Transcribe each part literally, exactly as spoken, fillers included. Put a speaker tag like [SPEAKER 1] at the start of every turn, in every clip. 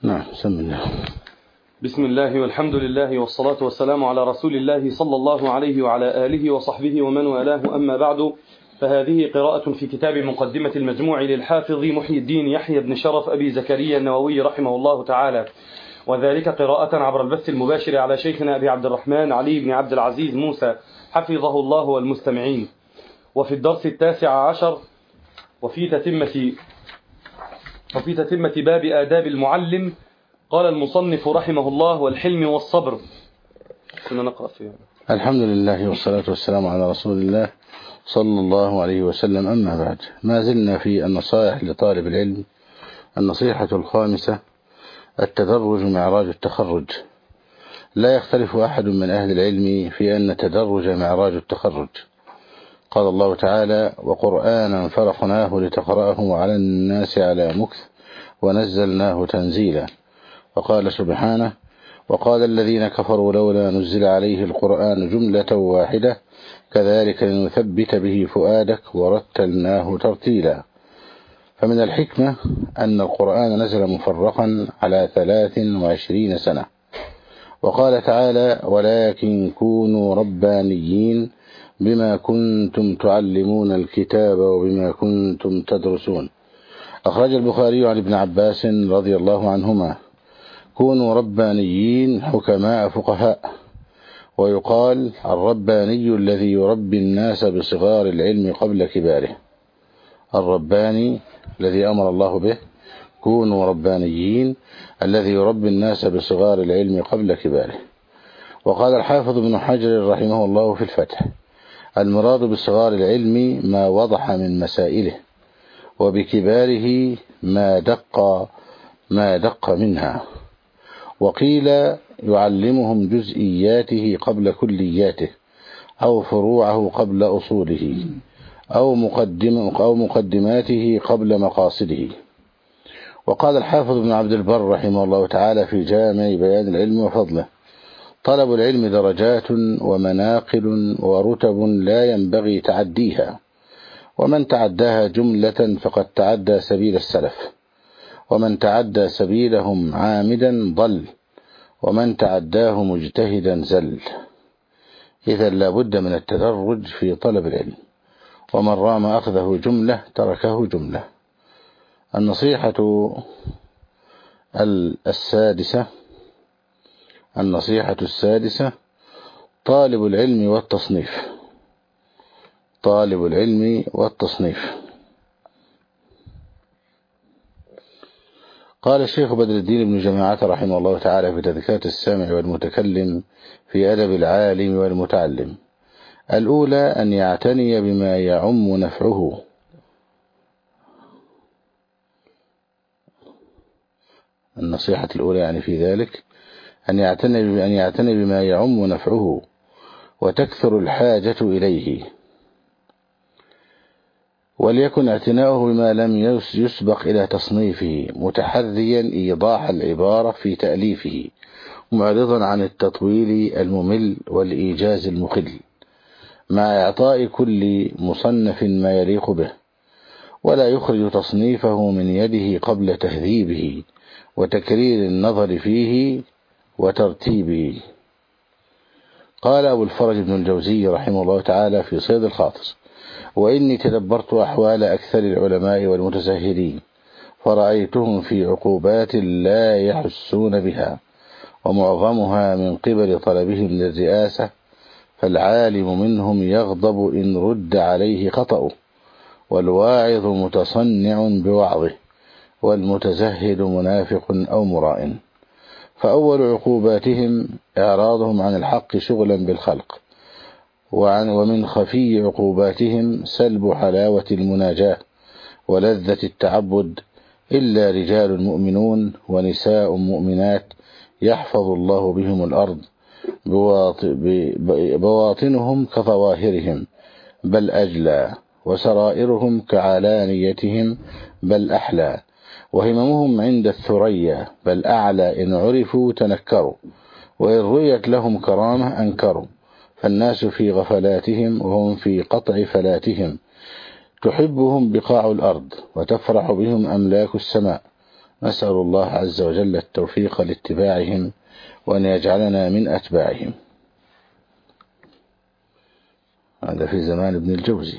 [SPEAKER 1] نعم. بسم الله
[SPEAKER 2] بسم الله والحمد لله والصلاة والسلام على رسول الله صلى الله عليه وعلى آله وصحبه ومن والاه، أما بعد، فهذه قراءة في كتاب مقدمة المجموع للحافظ محي الدين يحيى بن شرف أبي زكريا النووي رحمه الله تعالى، وذلك قراءة عبر البث المباشر على شيخنا أبي عبد الرحمن علي بن عبد العزيز موسى حفظه الله والمستمعين. وفي الدرس التاسع عشر وفي تتمة وفي تتمة باب آداب المعلم قال المصنف رحمه الله: والحلم والصبر. كنا نقرأ فيها.
[SPEAKER 1] الحمد لله والصلاة والسلام على رسول الله صلى الله عليه وسلم. أما بعد، ما زلنا في النصائح لطالب العلم. النصيحة الخامسة: التدرج معراج التخرج. لا يختلف أحد من أهل العلم في أن التدرج معراج التخرج. قال الله تعالى: وقرآنا فرقناه لتقرأه على الناس على مكث ونزلناه تنزيلا. وقال سبحانه: وقال الذين كفروا لولا نزل عليه القرآن جملة واحدة كذلك لنثبت به فؤادك ورتلناه ترتيلا. فمن الحكمة أن القرآن نزل مفرقا على ثلاث وعشرين سنة. وقال تعالى: ولكن كونوا ربانيين بما كنتم تعلمون الكتاب وبما كنتم تدرسون. أخرج البخاري عن ابن عباس رضي الله عنهما: كونوا ربانيين حكماء فقهاء. ويقال: الرباني الذي يربي الناس بصغار العلم قبل كباره. الرباني الذي أمر الله به: كونوا ربانيين الذي يربي الناس بصغار العلم قبل كباره. وقال الحافظ ابن حجر رحمه الله في الفتح: المراد بصغار العلم ما وضح من مسائله، وبكباره ما دق ما دق منها. وقيل: يعلمهم جزئياته قبل كلياته، أو فروعه قبل أصوله، أو مقدم أو مقدماته قبل مقاصده. وقال الحافظ ابن عبد البر رحمه الله تعالى في جامع بيان العلم وفضله: طلب العلم درجات ومناقل ورتب لا ينبغي تعديها، ومن تعداها جملة فقد تعدى سبيل السلف، ومن تعدى سبيلهم عامدا ضل، ومن تعداه مجتهدا زل. إذا لا بد من التدرج في طلب العلم، ومن رام أخذه جملة تركه جملة. النصيحة السادسة النصيحة السادسة طالب العلم والتصنيف. طالب العلم والتصنيف. قال الشيخ بدر الدين بن جماعة رحمه الله تعالى في تذكرة السامع والمتكلم في أدب العالم والمتعلم: الأولى أن يعتني بما يعم نفعه. النصيحة الأولى يعني في ذلك أن يعتني أن يعتني بما يعم نفعه وتكثر الحاجة إليه، وليكن اعتناؤه بما لم يسبق إلى تصنيفه، متحريا إيضاح العبارة في تأليفه، معرضا عن التطويل الممل والإيجاز المخل، مع إعطاء كل مصنف ما يليق به، ولا يخرج تصنيفه من يده قبل تهذيبه وتكرير النظر فيه وترتيبه. قال أبو الفرج بن الجوزي رحمه الله تعالى في صيد الخاطر: وإني تدبرت أحوال أكثر العلماء والمتزهدين فرأيتهم في عقوبات لا يحسون بها، ومعظمها من قبل طلبهم للرئاسة، فالعالم منهم يغضب إن رد عليه خطأه، والواعظ متصنع بوعظه، والمتزهد منافق أو مراء. فأول عقوباتهم إعراضهم عن الحق شغلا بالخلق، وعن ومن خفي عقوباتهم سلب حلاوة المناجاة ولذة التعبد، إلا رجال مؤمنون ونساء مؤمنات يحفظ الله بهم الأرض، بواطنهم كظواهرهم بل أجلى، وسرائرهم كعلانيتهم بل أحلى، وهممهم عند الثريا بل أعلى، إن عرفوا تنكروا، وإن رؤيت لهم كرامة أنكروا. فالناس في غفلاتهم وهم في قطع فلاتهم، تحبهم بقاع الأرض وتفرح بهم أملاك السماء، نسأل الله عز وجل التوفيق لاتباعهم وأن يجعلنا من أتباعهم. هذا في زمان ابن الجوزي.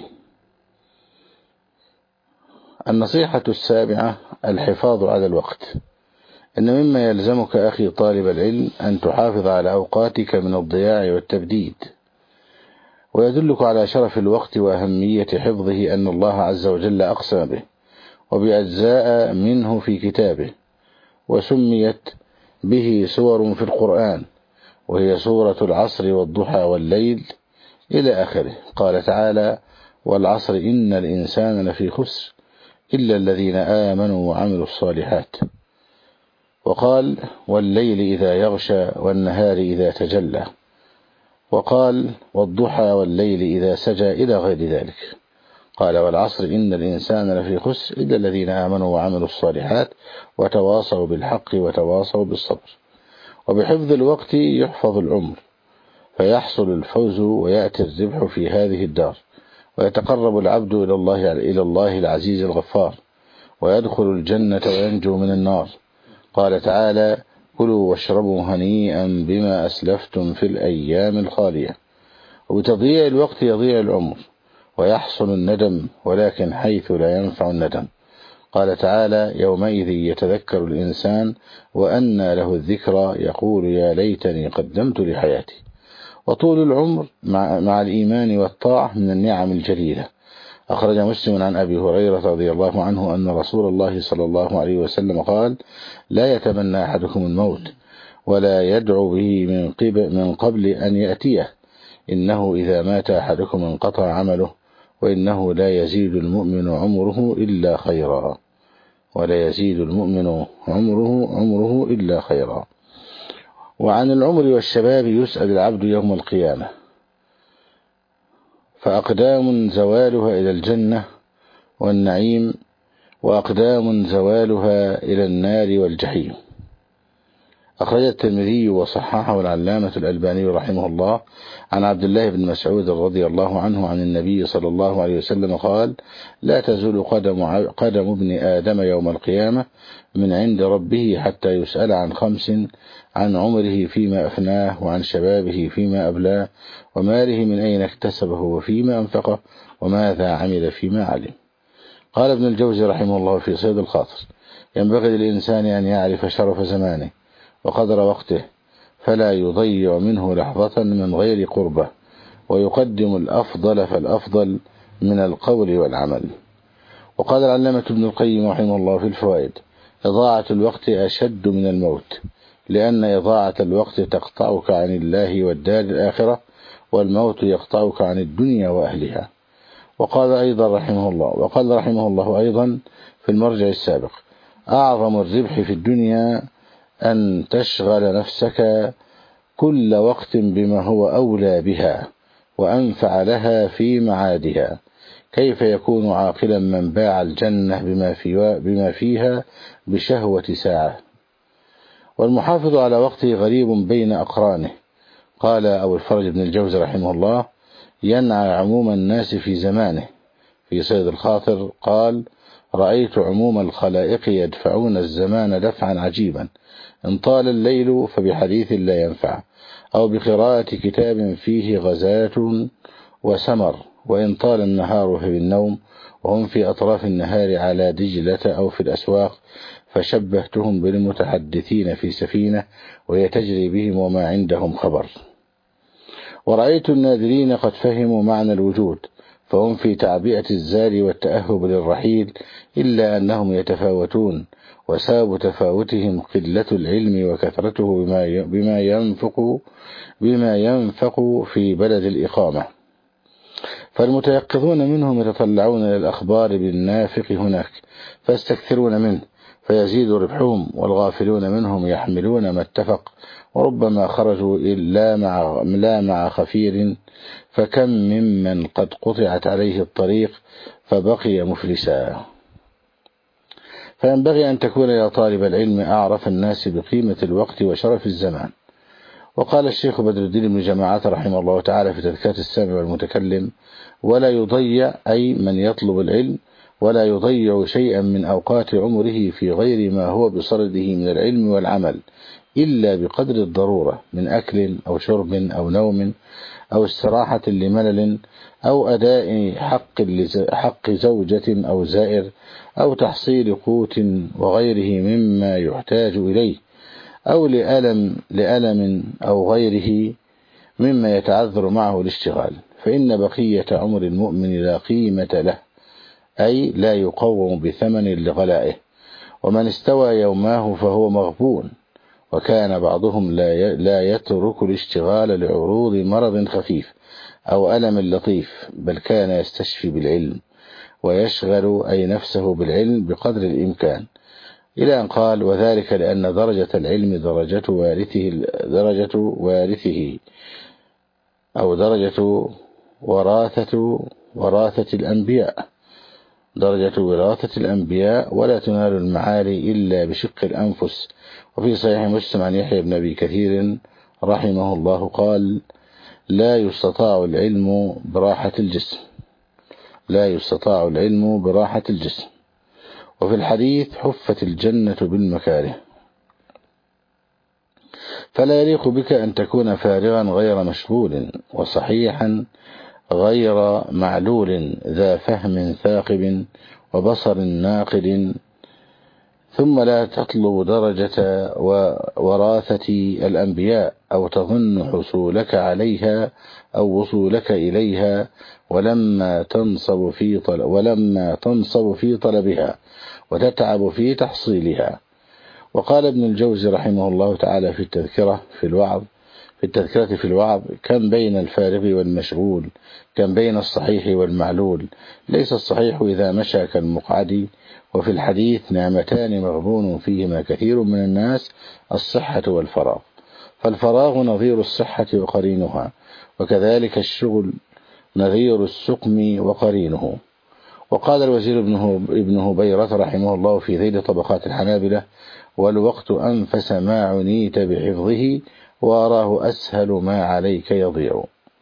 [SPEAKER 1] النصيحة السابعة الحفاظ على الوقت. إن مما يلزمك أخي طالب العلم أن تحافظ على أوقاتك من الضياع والتبديد. ويدلك على شرف الوقت وأهمية حفظه أن الله عز وجل أقسم به وبأجزاء منه في كتابه، وسميت به سور في القرآن، وهي سورة العصر والضحى والليل إلى آخره. قال تعالى: والعصر إن الإنسان لفي خسر إلا الذين آمنوا وعملوا الصالحات. وقال: والليل إذا يغشى والنهار إذا تجلى. وقال: والضحى والليل إذا سجى إلى غير ذلك. قال: والعصر إن الإنسان لفي خسر إلا الذين آمنوا وعملوا الصالحات وتواصوا بالحق وتواصوا بالصبر. وبحفظ الوقت يحفظ العمر، فيحصل الفوز ويأتي الربح في هذه الدار، ويتقرب العبد إلى الله إلى الله العزيز الغفار، ويدخل الجنة وينجو من النار. قال تعالى: كلوا واشربوا هنيئا بما أسلفتم في الأيام الخالية. وبتضييع الوقت يضيع العمر ويحصل الندم، ولكن حيث لا ينفع الندم. قال تعالى: يومئذ يتذكر الإنسان وأنى له الذكرى يقول يا ليتني قدمت لحياتي. وطول العمر مع, مع الإيمان والطاعة من النعم الجليلة. أخرج مسلم عن أبي هريرة رضي الله عنه أن رسول الله صلى الله عليه وسلم قال: لا يتمنى أحدكم الموت ولا يدعو به من قبل, من قبل أن يأتيه، إنه إذا مات أحدكم انقطع عمله، وإنه لا يزيد المؤمن عمره إلا خيرا ولا يزيد المؤمن عمره عمره إلا خيرا. وعن العمر والشباب يسأل العبد يوم القيامة، فأقدام زوالها إلى الجنة والنعيم، وأقدام زوالها إلى النار والجحيم. أخرج الترمذي وصححه العلامة الألباني رحمه الله عن عبد الله بن مسعود رضي الله عنه عن النبي صلى الله عليه وسلم قال: لا تزول قدم, قدم ابن آدم يوم القيامة من عند ربه حتى يسأل عن خمس: عن عمره فيما أفناه، وعن شبابه فيما أبلاه، وماله من أين اكتسبه وفيما أنفقه، وماذا عمل فيما علم. قال ابن الجوزي رحمه الله في صيد الخاطر: ينبغي للإنسان أن يعرف شرف زمانه وقدر وقته، فلا يضيع منه لحظة من غير قربة، ويقدم الأفضل فالأفضل من القول والعمل. وقال العلامة ابن القيم رحمه الله في الفوائد: إضاعة الوقت أشد من الموت، لأن إضاعة الوقت تقطعك عن الله والدار الآخرة، والموت يقطعك عن الدنيا وأهلها. وقال أيضا رحمه الله وقال رحمه الله أيضا في المرجع السابق: أعظم الربح في الدنيا أن تشغل نفسك كل وقت بما هو أولى بها وأنفع لها في معادها. كيف يكون عاقلا من باع الجنة بما, في بما فيها بشهوة ساعة؟ والمحافظ على وقته غريب بين أقرانه. قال أبو الفرج بن الجوزي رحمه الله: ينعى عموم الناس في زمانه. في صيد الخاطر قال: رأيت عموم الخلائق يدفعون الزمان دفعا عجيبا، إن طال الليل فبحديث لا ينفع، أو بقراءة كتاب فيه غزاة وسمر، وإن طال النهار فبالنوم، وهم في أطراف النهار على دجلة أو في الأسواق، فشبهتهم بالمتحدثين في سفينة وهي تجري بهم وما عندهم خبر. ورأيت النادرين قد فهموا معنى الوجود، فهم في تعبئة الزاد والتأهب للرحيل، إلا أنهم يتفاوتون، وسبب تفاوتهم قلة العلم وكثرته بما ينفق بما ينفق في بلد الإقامة. فالمتيقظون منهم يتطلعون إلى الأخبار بالنافق هناك فيستكثرون منه فيزيد ربحهم، والغافلون منهم يحملون ما اتفق، وربما خرجوا إلا مع, لا مع خفير، فكم ممن قد قطعت عليه الطريق فبقي مفلسا. فينبغي أن تكون يا طالب العلم أعرف الناس بقيمة الوقت وشرف الزمان. وقال الشيخ بدر الدين بن جماعة رحمه الله تعالى في تذكرة السامع والمتكلم: ولا يضيع أي من يطلب العلم ولا يضيع شيئا من أوقات عمره في غير ما هو بصدده من العلم والعمل إلا بقدر الضرورة من أكل أو شرب أو نوم أو استراحة لملل أو أداء حق, حق زوجة أو زائر أو تحصيل قوت وغيره مما يحتاج إليه أو لألم, لألم أو غيره مما يتعذر معه الاشتغال، فإن بقية عمر المؤمن لا قيمة له، أي لا يقوم بثمن لغلائه. ومن استوى يوماه فهو مغبون. وكان بعضهم لا يترك الاشتغال لعروض مرض خفيف أو ألم لطيف، بل كان يستشفي بالعلم ويشغل أي نفسه بالعلم بقدر الإمكان، إلى أن قال: وذلك لأن درجة العلم درجة وارثه, درجة وارثه أو درجة وراثة وراثة الأنبياء درجة وراثة الأنبياء، ولا تنال المعالي إلا بشق الأنفس. وفي صحيح مسلم عن يحيى بن أبي كثير رحمه الله قال: لا يستطاع العلم براحة الجسم لا يستطاع العلم براحة الجسم. وفي الحديث: حفت الجنة بالمكاره. فلا يليق بك أن تكون فارغا غير مشغول، وصحيحا غير معلول، ذا فهم ثاقب وبصر ناقد، ثم لا تطلب درجة وراثة الأنبياء أو تظن حصولك عليها أو وصولك إليها ولما تنصب في طلب ولما تنصب في طلبها وتتعب في تحصيلها. وقال ابن الجوزي رحمه الله تعالى في التذكرة في الوعظ في التذكرة في الوعظ: كم بين الفارغ والمشغول، كم بين الصحيح والمعلول، ليس الصحيح إذا مشى كالمقعد. وفي الحديث: نعمتان مغبون فيهما كثير من الناس، الصحة والفراغ. فالفراغ نظير الصحة وقرينها، وكذلك الشغل نظير السقم وقرينه. وقال الوزير ابن هبيرة رحمه الله في ذيل طبقات الحنابلة: والوقت أنفس ما عنيت بحفظه، وأراه أسهل ما عليك يضيع.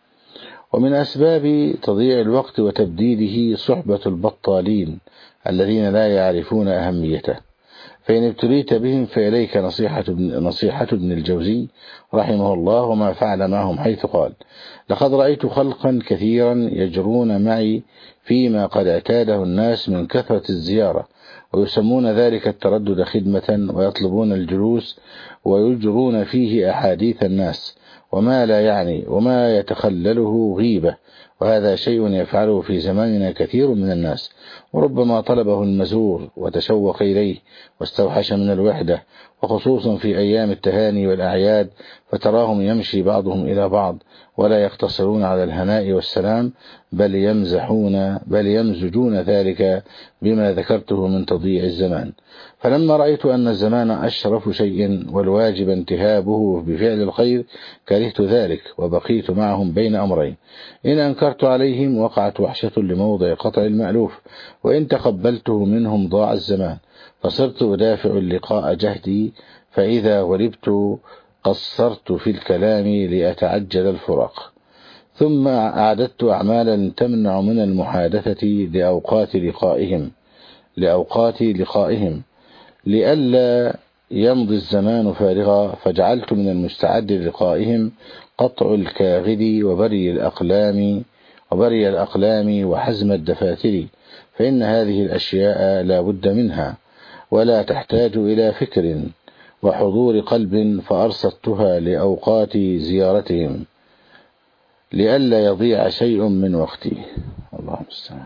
[SPEAKER 1] ومن أسباب تضييع الوقت وتبديده صحبة البطالين الذين لا يعرفون أهميته، فإن ابتليت بهم فإليك نصيحة, نصيحة ابن الجوزي رحمه الله وما فعل معهم، حيث قال: لقد رأيت خلقا كثيرا يجرون معي فيما قد اعتاده الناس من كثرة الزيارة، ويسمون ذلك التردد خدمة، ويطلبون الجلوس ويجرون فيه أحاديث الناس وما لا يعني وما يتخلله غيبة، وهذا شيء يفعله في زماننا كثير من الناس، وربما طلبه المزور وتشوق إليه واستوحش من الوحدة، وخصوصا في أيام التهاني والأعياد، فتراهم يمشي بعضهم إلى بعض ولا يقتصرون على الهناء والسلام، بل يمزحون بل يمزجون ذلك بما ذكرته من تضييع الزمان. فلما رأيت أن الزمان أشرف شيء والواجب انتهابه بفعل الخير كرهت ذلك، وبقيت معهم بين أمرين: إن أنكرت عليهم وقعت وحشة لموضع قطع المألوف، وإن تقبلته منهم ضاع الزمان، فصرت أدافع اللقاء جهدي، فإذا غلبت قصرت في الكلام لأتعجل الفراق. ثم أعددت أعمالا تمنع من المحادثة لأوقات لقائهم لأوقات لقائهم لئلا يمضي الزمان فارغا، فجعلت من المستعد للقائهم قطع الكاغد وبري الأقلام وبري الأقلام وحزم الدفاتر، فإن هذه الأشياء لا بد منها ولا تحتاج إلى فكر وحضور قلب، فأرصدتها لأوقات زيارتهم لئلا يضيع شيء من وقتي. الله المستعان.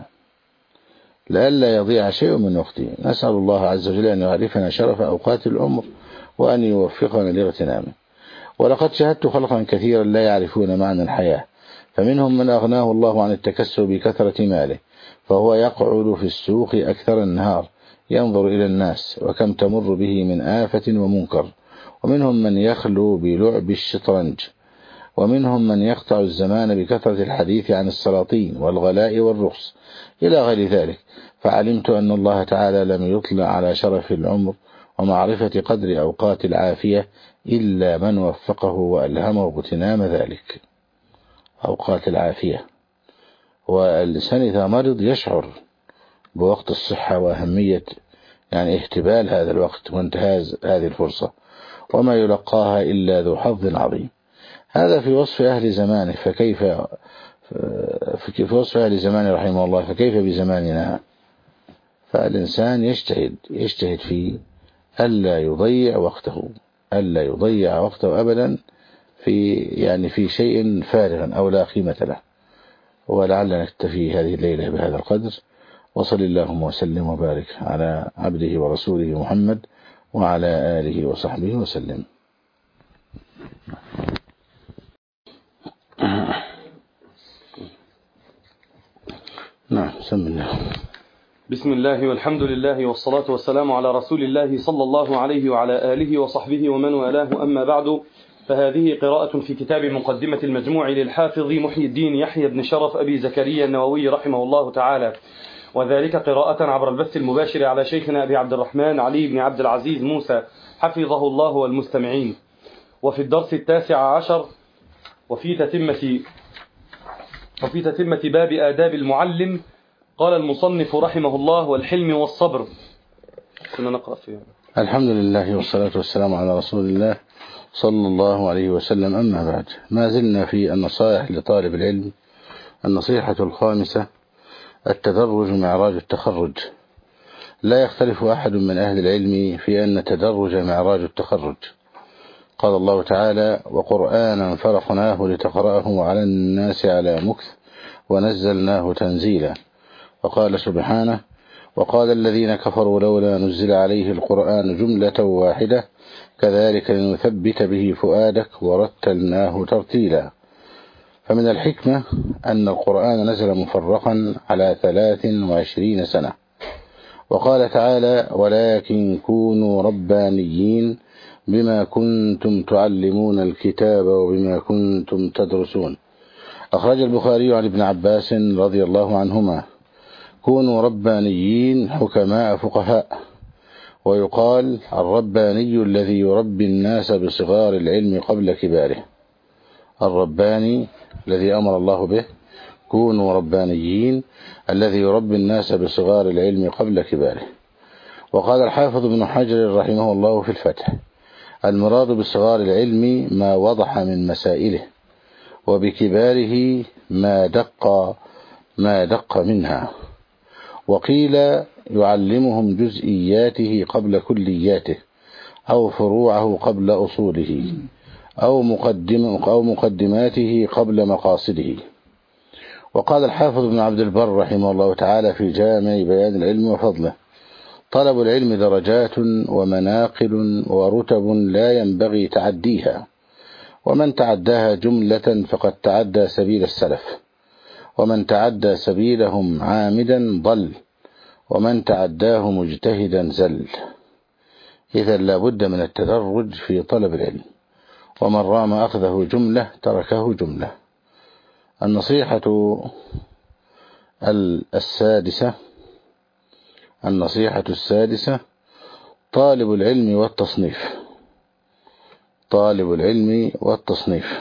[SPEAKER 1] لئلا يضيع شيء من وقتي. نسأل الله عز وجل أن يعرفنا شرف أوقات العمر وأن يوفقنا لاغتنامه. ولقد شاهدت خلقا كثيرا لا يعرفون معنى الحياة، فمنهم من أغناه الله عن التكسب بكثرة ماله، فهو يقعد في السوق أكثر النهار ينظر إلى الناس وكم تمر به من آفة ومنكر. ومنهم من يخلو بلعب الشطرنج، ومنهم من يقطع الزمان بكثرة الحديث عن السلاطين والغلاء والرخص إلى غير ذلك. فعلمت أن الله تعالى لم يطلع على شرف العمر ومعرفة قدر أوقات العافية إلا من وفقه وألهمه اغتنام ذلك. أوقات العافية، والإنسان إذا مرض يشعر بوقت الصحة وأهمية يعني اهتبال هذا الوقت وانتهاز هذه الفرصة، وما يلقاها إلا ذو حظ عظيم. هذا في وصف أهل زمانه، فكيف في وصف أهل زمانه رحمه الله، فكيف بزماننا؟ فالإنسان يجتهد يجتهد في ألا يضيع وقته ألا يضيع وقته أبدا في يعني في شيء فارغ أو لا قيمة له. ولعلنا نكتفي هذه الليلة بهذا القدر، وصل اللهم وسلم وبارك على عبده ورسوله محمد وعلى آله وصحبه وسلم. نعم سم الله.
[SPEAKER 2] بسم الله والحمد لله والصلاة والسلام على رسول الله صلى الله عليه وعلى آله وصحبه ومن والاه، أما بعد، فهذه قراءة في كتاب مقدمة المجموع للحافظ محي الدين يحيى بن شرف أبي زكريا النووي رحمه الله تعالى، وذلك قراءة عبر البث المباشر على شيخنا أبي عبد الرحمن علي بن عبد العزيز موسى حفظه الله والمستمعين. وفي الدرس التاسع عشر وفي تتمة وفي تتمة باب آداب المعلم، قال المصنف رحمه الله: والحلم والصبر. كنا نقرأ فيه.
[SPEAKER 1] الحمد لله والصلاة والسلام على رسول الله صلى الله عليه وسلم، أما بعد، ما زلنا في النصائح لطالب العلم. النصيحة الخامسة: التدرج معراج التخرج. لا يختلف أحد من أهل العلم في أن التدرج معراج التخرج. قال الله تعالى: وقرآنا فرقناه لتقرأه على الناس على مكث ونزلناه تنزيلا. وقال سبحانه: وقال الذين كفروا لولا نزل عليه القرآن جملة واحدة كذلك لنثبت به فؤادك ورتلناه ترتيلا. فمن الحكمة أن القرآن نزل مفرقا على ثلاث وعشرين سنة. وقال تعالى: ولكن كونوا ربانيين بما كنتم تعلمون الكتاب وبما كنتم تدرسون. أخرج البخاري عن ابن عباس رضي الله عنهما: كونوا ربانيين حكماء فقهاء. ويقال: الرباني الذي يربي الناس بصغار العلم قبل كباره. الرباني الذي أمر الله به: كونوا ربانيين الذي يربي الناس بصغار العلم قبل كباره. وقال الحافظ ابن حجر رحمه الله في الفتح: المراد بصغار العلم ما وضح من مسائله، وبكباره ما دق ما دق منها. وقيل: يعلمهم جزئياته قبل كلياته، أو فروعه قبل أصوله، أو مقدم أو مقدماته قبل مقاصده. وقال الحافظ ابن عبد البر رحمه الله تعالى في جامع بيان العلم وفضله: طلب العلم درجات ومناقل ورتب لا ينبغي تعديها، ومن تعداها جملة فقد تعدى سبيل السلف، ومن تعدى سبيلهم عامدا ضل، ومن تعداه مجتهدا زل. إذا لا بد من التدرج في طلب العلم، ومن رام أخذه جملة تركه جملة. النصيحة السادسة النصيحة السادسة طالب العلم والتصنيف. طالب العلم والتصنيف.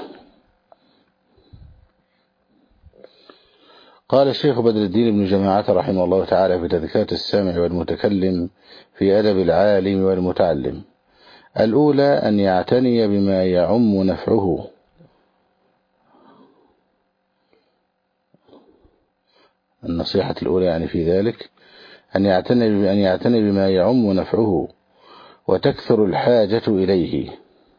[SPEAKER 1] قال الشيخ بدر الدين بن جماعة رحمه الله تعالى في تذكرة السامع والمتكلم في أدب العالم والمتعلم: الأولى أن يعتني بما يعم نفعه. النصيحة الأولى يعني في ذلك أن يعتني أن يعتني بما يعم نفعه وتكثر الحاجة إليه،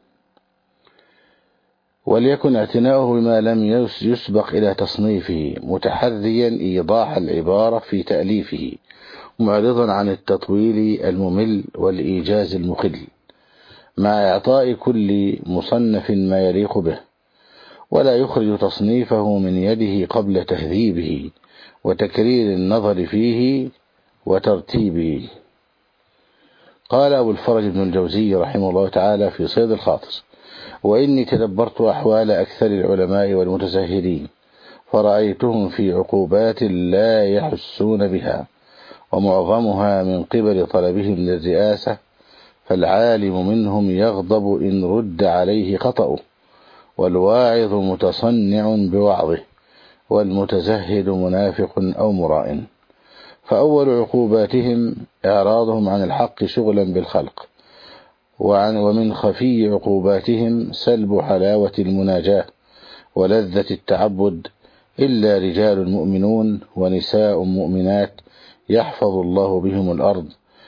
[SPEAKER 1] وليكن اعتناؤه بما لم يسبق إلى تصنيفه، متحريا إيضاح العبارة في تأليفه، معرضا عن التطويل الممل والإيجاز المخل، مع إعطاء كل مصنف ما يليق به، ولا يخرج تصنيفه من يده قبل تهذيبه وتكرير النظر فيه وترتيبه. قال أبو الفرج بن الجوزي رحمه الله تعالى في صيد الخاطر: وإني تدبرت أحوال أكثر العلماء والمتزهدين فرأيتهم في عقوبات لا يحسون بها، ومعظمها من قبل طلبهم للرئاسة، فالعالم منهم يغضب إن رد عليه خطأه، والواعظ متصنع بوعظه، والمتزهد منافق أو مرائن. فأول عقوباتهم إعراضهم عن الحق شغلا بالخلق، وعن ومن خفي عقوباتهم سلب حلاوة المناجاة ولذة التعبد، إلا رجال مؤمنون ونساء مؤمنات يحفظ الله بهم الأرض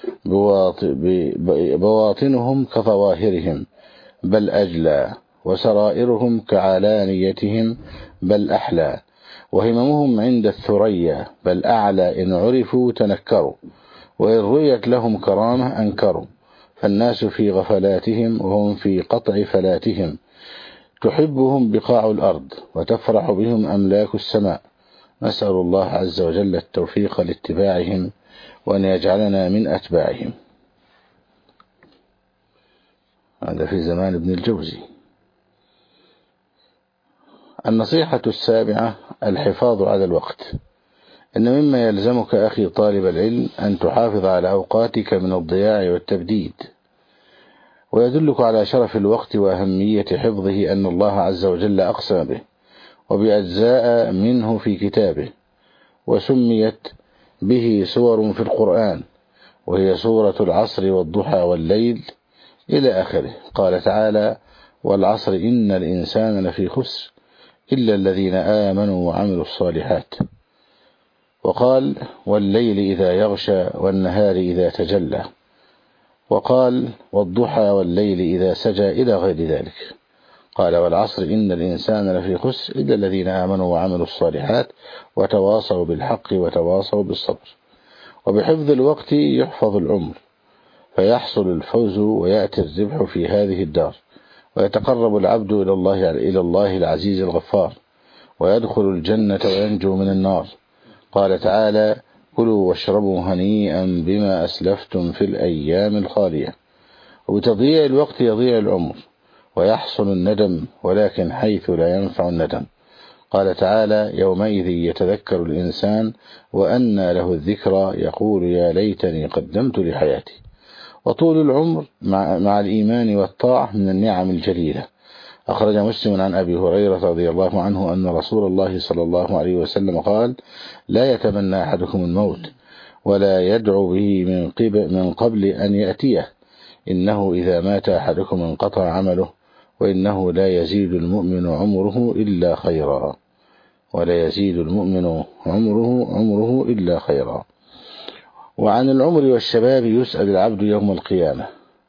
[SPEAKER 1] بواطنهم كظواهرهم بل أجلى، وسرائرهم كعلانيتهم بل أحلى، وهممهم عند الثريا بل أعلى، إن عرفوا تنكروا وإن رؤيت لهم كرامة أنكروا، فالناس في غفلاتهم وهم في قطع فلاتهم، تحبهم بقاع الأرض وتفرح بهم أملاك السماء. نسأل الله عز وجل التوفيق لاتباعهم وأن يجعلنا من أتباعهم. هذا في زمان ابن الجوزي. النصيحة السابعة الحفاظ على الوقت. إن مما يلزمك أخي طالب العلم أن تحافظ على أوقاتك من الضياع والتبديد. ويدلك على شرف الوقت وأهمية حفظه أن الله عز وجل أقسم به وبأجزاء منه في كتابه، وسميت به سور في القرآن، وهي سورة العصر والضحى والليل إلى آخره. قال تعالى: والعصر إن الإنسان لفي خسر إلا الذين آمنوا وعملوا الصالحات. وقال: والليل إذا يغشى والنهار إذا تجلى. وقال: والضحى والليل إذا سجى إلى غير ذلك. قال: والعصر إن الإنسان لفي خسر إلا الذين آمنوا وعملوا الصالحات وتواصوا بالحق وتواصوا بالصبر. وبحفظ الوقت يحفظ العمر، فيحصل الفوز ويأتي الربح في هذه الدار، ويتقرب العبد إلى الله إلى الله العزيز الغفار، ويدخل الجنة وينجو من النار. قال تعالى: كلوا واشربوا هنيئا بما أسلفتم في الأيام الخالية. وبتضييع الوقت يضيع العمر ويحصل الندم، ولكن حيث لا ينفع الندم. قال تعالى: يومئذ يتذكر الإنسان وأنى له الذكرى يقول يا ليتني قدمت لحياتي. وطول العمر مع, مع الإيمان والطاعة من النعم الجليلة. أخرج مسلم عن أبي هريرة رضي الله عنه أن رسول الله صلى الله عليه وسلم قال: لا يتمنى أحدكم الموت ولا يدعو به من قبل, من قبل أن يأتيه، إنه إذا مات أحدكم انقطع عمله، وإنه لا يزيد المؤمن عمره إلا خيرا ولا يزيد المؤمن عمره عمره إلا خيرا. وعن العمر والشباب يسأل العبد يوم القيامة،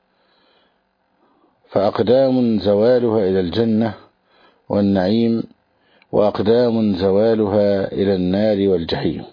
[SPEAKER 1] فأقدام زوالها إلى الجنة والنعيم، وأقدام زوالها إلى النار والجحيم.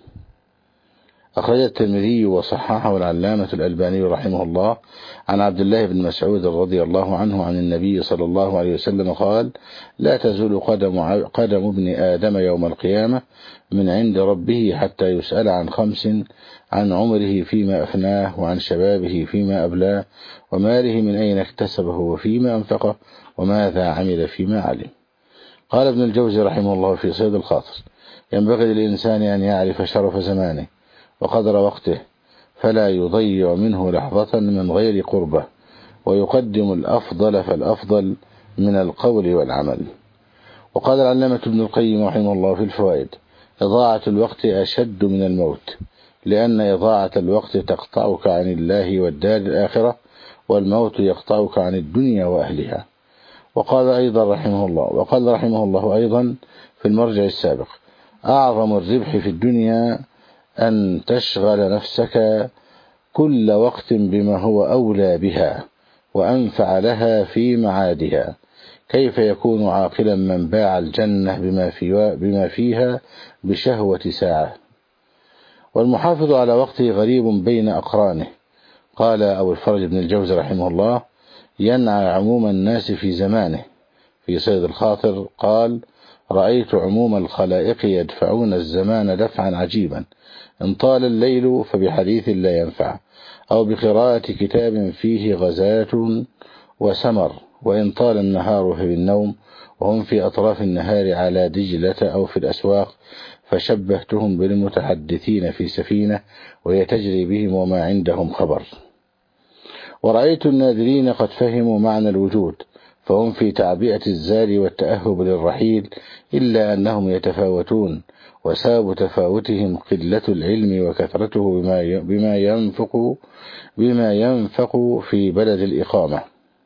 [SPEAKER 1] أخرج الترمذي وصححه العلامة الألباني رحمه الله عن عبد الله بن مسعود رضي الله عنه عن النبي صلى الله عليه وسلم قال: لا تزول قدم, قدم ابن آدم يوم القيامة من عند ربه حتى يسأل عن خمس: عن عمره فيما أفناه، وعن شبابه فيما أبلاه، وماله من أين اكتسبه وفيما أنفقه، وماذا عمل فيما علم. قال ابن الجوزي رحمه الله في صيد الخاطر: ينبغي للإنسان أن يعرف شرف زمانه وقدر وقته، فلا يضيع منه لحظة من غير قربة، ويقدم الأفضل فالأفضل من القول والعمل. وقال العلامة ابن القيم رحمه الله في الفوائد: إضاعة الوقت أشد من الموت، لأن إضاعة الوقت تقطعك عن الله والدار الآخرة، والموت يقطعك عن الدنيا وأهلها. وقال أيضا رحمه الله وقال رحمه الله أيضا في المرجع السابق: أعظم الربح في الدنيا أن تشغل نفسك كل وقت بما هو أولى بها وأنفع لها في معادها. كيف يكون عاقلا من باع الجنة بما, في بما فيها بشهوة ساعة؟ والمحافظ على وقته غريب بين أقرانه. قال أبو الفرج بن الجوزي رحمه الله: ينعى عموم الناس في زمانه. في صيد الخاطر قال: رأيت عموم الخلائق يدفعون الزمان دفعا عجيبا، إن طال الليل فبحديث لا ينفع، أو بقراءة كتاب فيه غزاة وسمر، وإن طال النهار فبالنوم، وهم في أطراف النهار على دجلة أو في الأسواق، فشبهتهم بالمتحدثين في سفينة وهي تجري بهم وما عندهم خبر. ورأيت النادرين قد فهموا معنى الوجود، فهم في تعبئة الزاد والتأهب للرحيل، إلا أنهم يتفاوتون، وسبب تفاوتهم قلة العلم وكثرته بما بما ينفق بما ينفق في بلد الإقامة.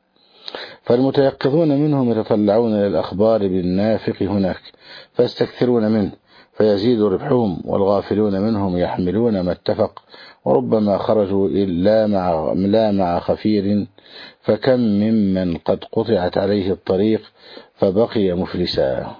[SPEAKER 1] فالمتيقظون منهم يتطلعون إلى الأخبار بالنافق هناك فيستكثرون منه فيزيد ربحهم، والغافلون منهم يحملون ما اتفق، وربما خرجوا إلا مع لا مع خفير، فكم ممن قد قطعت عليه الطريق فبقي مفلسا.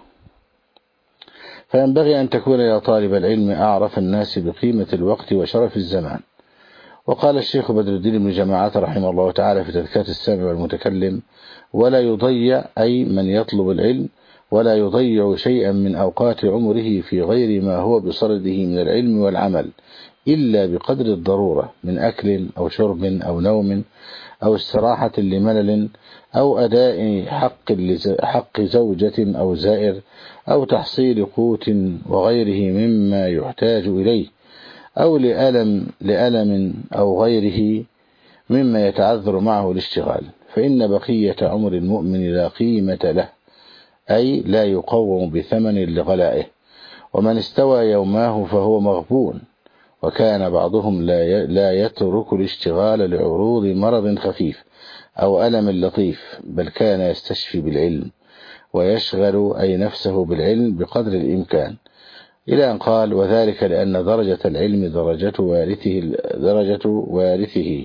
[SPEAKER 1] فينبغي أن تكون يا طالب العلم أعرف الناس بقيمة الوقت وشرف الزمان. وقال الشيخ بدر الدين بن جماعة رحمه الله تعالى في تذكرة السامع والمتكلم: ولا يضيع أي من يطلب العلم ولا يضيع شيئا من أوقات عمره في غير ما هو بصدده من العلم والعمل إلا بقدر الضرورة من أكل أو شرب أو نوم أو استراحة لملل أو أداء حق حق زوجة أو زائر أو تحصيل قوت وغيره مما يحتاج إليه، أو لألم لألم أو غيره مما يتعذر معه الاشتغال، فإن بقية عمر المؤمن لا قيمة له، أي لا يقوم بثمن لغلائه. ومن استوى يوماه فهو مغبون. وكان بعضهم لا يترك الاشتغال لعروض مرض خفيف أو ألم لطيف، بل كان يستشفي بالعلم ويشغل أي نفسه بالعلم بقدر الإمكان، إلى أن قال: وذلك لأن درجة العلم درجة وارثه درجة وارثه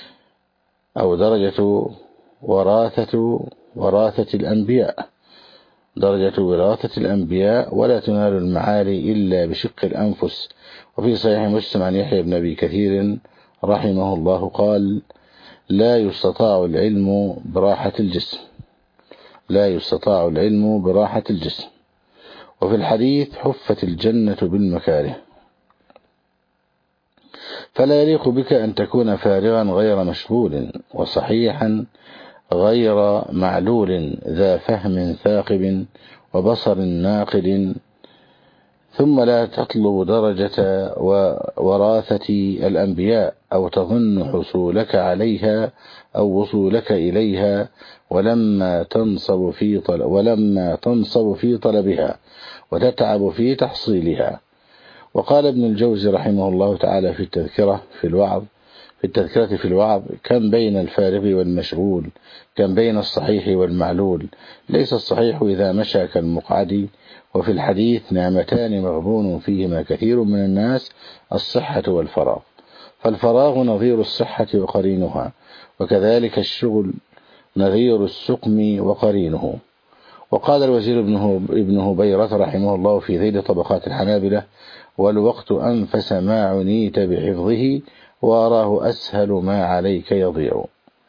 [SPEAKER 1] أو درجة وراثة وراثة الأنبياء درجة وراثة الأنبياء، ولا تنال المعالي إلا بشق الأنفس. وفي صحيح مسلم عن يحيى بن أبي كثير رحمه الله قال: لا يستطاع العلم براحة الجسم لا يستطاع العلم براحة الجسم. وفي الحديث: حفت الجنة بالمكاره. فلا يليق بك أن تكون فارغا غير مشغول، وصحيحا غير معلول، ذا فهم ثاقب وبصر ناقد، ثم لا تطلب درجة وراثة الأنبياء أو تظن حصولك عليها أو وصولك إليها ولما تنصب في طلب ولما تنصب في طلبها وتتعب في تحصيلها. وقال ابن الجوزي رحمه الله تعالى في التذكرة في الوعظ في التذكرة في الوعظ: كم بين الفارغ والمشغول، كم بين الصحيح والمعلول، ليس الصحيح إذا مشى كالمقعد. وفي الحديث: نعمتان مغبون فيهما كثير من الناس، الصحة والفراغ. فالفراغ نظير الصحة وقرينها، وكذلك الشغل نظير السقم وقرينه. وقال الوزير ابن هبيرة رحمه الله في ذيل طبقات الحنابلة: والوقت أنفس ما عنيت بحفظه، وأراه أسهل ما عليك يضيع.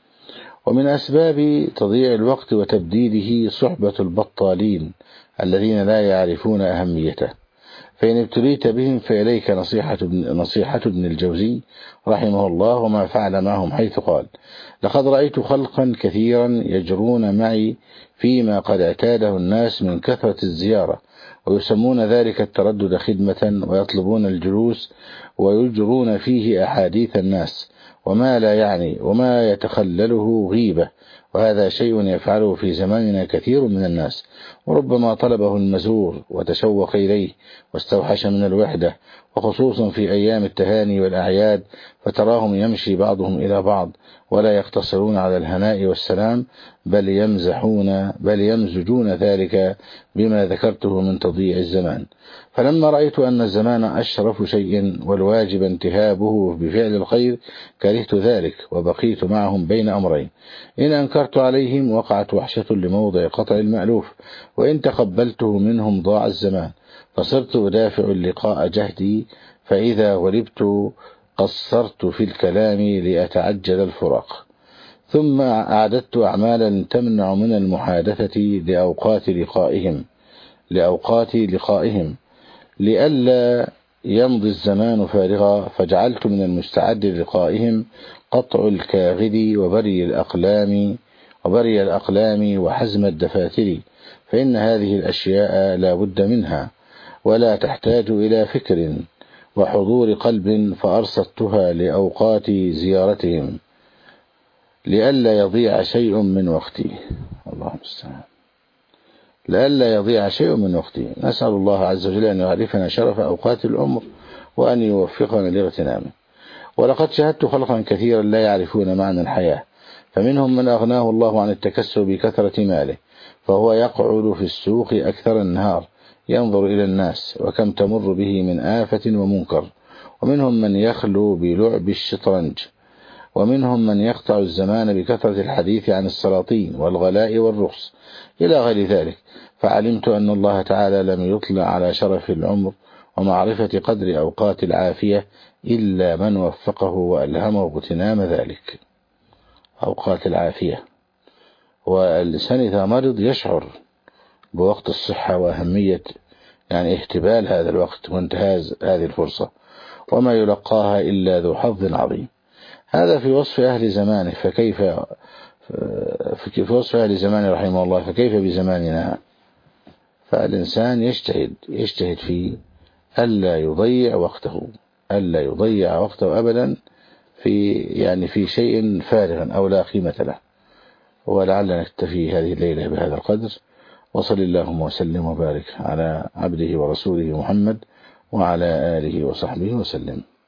[SPEAKER 1] ومن أسباب تضييع الوقت وتبديده صحبة البطالين الذين لا يعرفون أهميته، فإن ابتليت بهم فإليك نصيحة نصيحة ابن الجوزي رحمه الله وما فعل معهم، حيث قال: لقد رأيت خلقا كثيرا يجرون معي فيما قد اعتاده الناس من كثرة الزيارة، ويسمون ذلك التردد خدمة، ويطلبون الجلوس ويجرون فيه أحاديث الناس وما لا يعني وما يتخلله غيبة، وهذا شيء يفعله في زماننا كثير من الناس، وربما طلبه المزور وتشوق إليه واستوحش من الوحدة، وخصوصا في أيام التهاني والأعياد، فتراهم يمشي بعضهم إلى بعض ولا يقتصرون على الهناء والسلام، بل يمزحون بل يمزجون ذلك بما ذكرته من تضييع الزمان. فلما رأيت أن الزمان أشرف شيء والواجب انتهابه بفعل الخير كرهت ذلك، وبقيت معهم بين أمرين: إن أنكرت عليهم وقعت وحشة لموضع قطع المألوف، وإن تقبلته منهم ضاع الزمان، فصرت أدافع اللقاء جهدي، فإذا غلبت قصرت في الكلام لأتعجل الفراق. ثم أعددت أعمالا تمنع من المحادثة لأوقات لقائهم لأوقات لقائهم لئلا يمضي الزمان فارغا، فجعلت من المستعد للقائهم قطع الكاغد وبري الأقلام وبري الأقلام وحزم الدفاتر، فإن هذه الأشياء لا بد منها ولا تحتاج إلى فكر وحضور قلب، فأرصدتها لأوقات زيارتهم لئلا يضيع شيء من وقتي. الله المستعان. لئلا يضيع شيء من وقته. نسأل الله عز وجل أن يعرفنا شرف أوقات العمر وأن يوفقنا لاغتنامه. ولقد شاهدت خلقا كثيرا لا يعرفون معنى الحياة، فمنهم من أغناه الله عن التكسب بكثرة ماله، فهو يقعد في السوق أكثر النهار ينظر إلى الناس وكم تمر به من آفة ومنكر. ومنهم من يخلو بلعب الشطرنج، ومنهم من يقطع الزمان بكثرة الحديث عن السلاطين والغلاء والرخص إلى غير ذلك. فعلمت أن الله تعالى لم يطلع على شرف العمر ومعرفة قدر أوقات العافية إلا من وفقه وألهمه اغتنام ذلك. أوقات العافية، والإنسان إذا مرض يشعر بوقت الصحة وأهمية يعني اهتبال هذا الوقت وانتهاز هذه الفرصة، وما يلقاها إلا ذو حظ عظيم. هذا في وصف أهل زمانه، فكيف في وصف أهل زمانه رحمه الله، فكيف بزماننا؟ فالإنسان يجتهد يجتهد في ألا يضيع وقته ألا يضيع وقته أبدا في يعني في شيء فارغ أو لا قيمة له. ولعلنا نكتفي هذه الليلة بهذا القدر، وصل اللهم وسلم وبارك على عبده ورسوله محمد وعلى آله وصحبه وسلم.